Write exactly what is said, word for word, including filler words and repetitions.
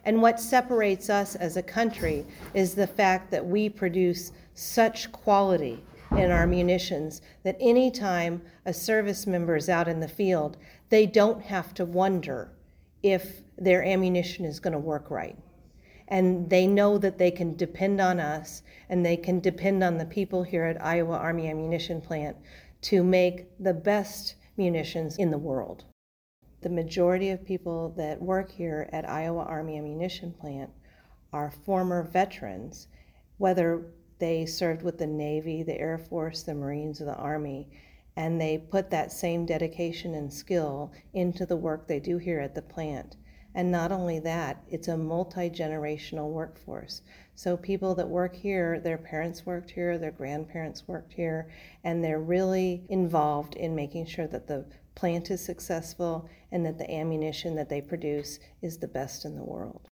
And what separates us as a country is the fact that we produce such quality in our munitions that anytime a service member is out in the field, they don't have to wonder if their ammunition is going to work right. And they know that they can depend on us, and they can depend on the people here at Iowa Army Ammunition Plant to make the best munitions in the world. The majority of people that work here at Iowa Army Ammunition Plant are former veterans, whether they served with the Navy, the Air Force, the Marines, or the Army, and they put that same dedication and skill into the work they do here at the plant. And not only that, it's a multi-generational workforce. So people that work here, their parents worked here, their grandparents worked here, and they're really involved in making sure that the plant is successful and that the ammunition that they produce is the best in the world.